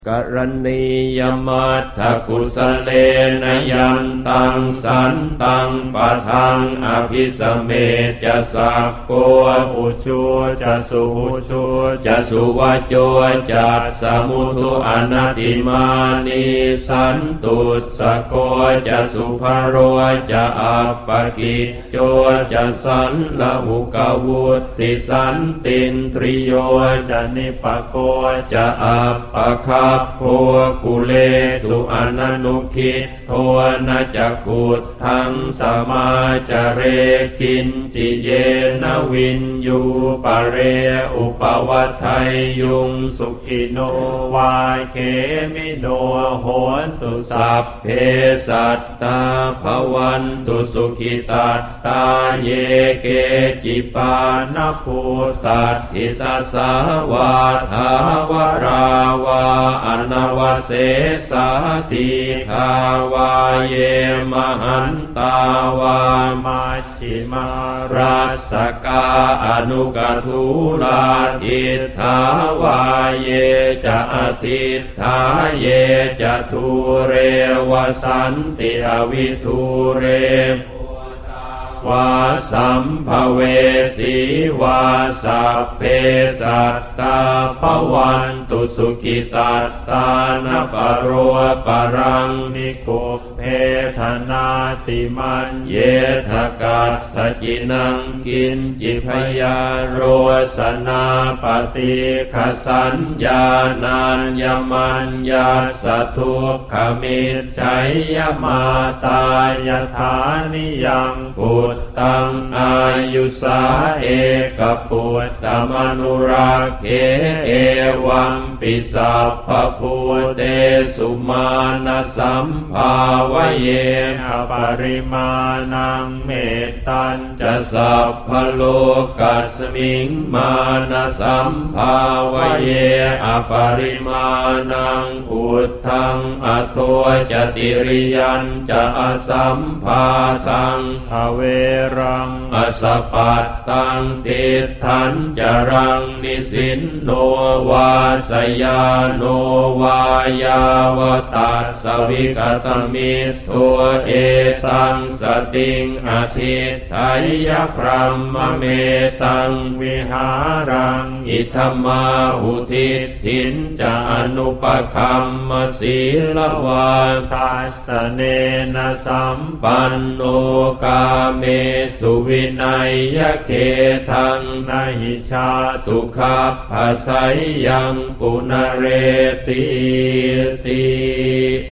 กรณียมัตถกุสเลนยันตังสันตังปะทังอภิสเมจะสักโกอุชูจะสุหุชูจะสุวจโจจัตสมุทุอนัตติมานิสันตุสโกจะสุภโรจะอัปปกิจโจจะสันละหุกวุติสันตินทริโยจะนิปโกจะอัปปคัพโพกุเลสุอนันุคิตโทนะจักขุทังสมาจเรกินจิเยนวินยูปะเรอุปวัฏไทยุงสุขิโนวาเขมิโนโหนตุสัพเพสัตตาภวันตุสุขิตัตตาเยเกจิปานภูตัตถิตาสาวาทาวราวาอนวเสสาติภาวาเยมหันตาวามัชฌิมารัสสกาอนุกทุลาทิฏฐาวาเยจะอทิฏฐาเยจะทุเรวสันติอวิทุเรวาสัมภเวสีวาสัพเพสัตตาภวันตุสุขิตัตตานปโรปรังนิคุปเพธนาติมันเยทกัตถจินังกินจิพยาโรสนาปฏิขสัญญานัญญมัญญาสทุกขมิจฉัยยมาตายฐานิยังปุตตังอายุสาเอกปุตตมนุรักเขเอวัมปิสัพพพุเตสุมาณสัมภาวเยนะปริมาณังเมตตัญจะสัพพโลกัสมิงมาณสัมภาวเยอปริมาณังอุทธังอโทจติริยัญจะอสัมภาทังทเวรังอสปัตตังติทันจรังนิสินโนวาสยาโนวายาวตัสสวิกตมิตถัวเอตังสติงอธิไทยพรหมเมตังวิหารังอิทัมมาหุทิทินจะอนุปคัมมศีลวาทัสสเนนะสัมปันโนกาเมสุวินัยเขทังนะหิชาตุขัพพสัยยังปุณเรติ